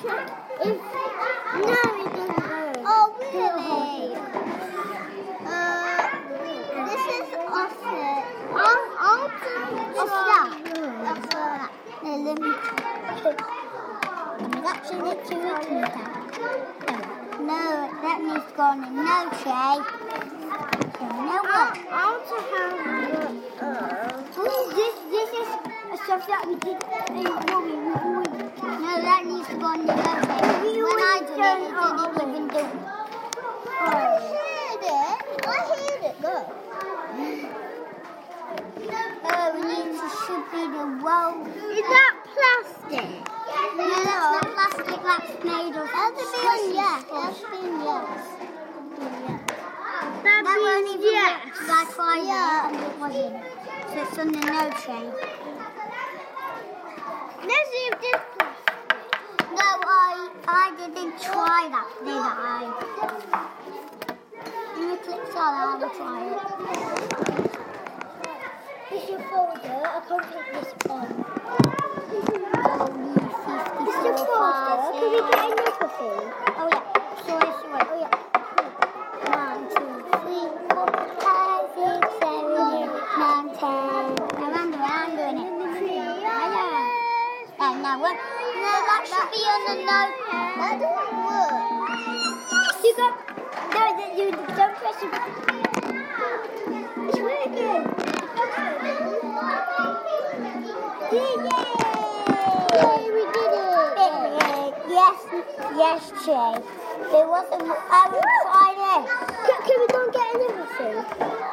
If no, it doesn't go. Oh, really? This is offset. I'll let me I'm actually it to No, that needs to go on a no tray. No what? I'll have this is stuff that we did in Robbie. No, that needs to go on the no tray. When I did it, it didn't even do it. I heard it. Look. We need to should be the roll. Is that plastic? No, that's not plastic. That's made of. That's been yes. That won't means even yes. work, 'cause I tried it and it wasn't. So it's on the no tray. Let's see if this plastic. No, I didn't try that, did I? Let me click that, I will try it. This is your folder. I can't take this on. This is your folder. Can we get another thing? Oh yeah. Sorry. Oh yeah. 1, 2, 3, 4, 5, 6, 7, 8, 9, 10. I'm doing it. No, that should be on the note. That doesn't work. You got. No, you don't press it. It's working. Yay, we did it. Yes, Jay. It wasn't. I will try this. Can we go and get another thing?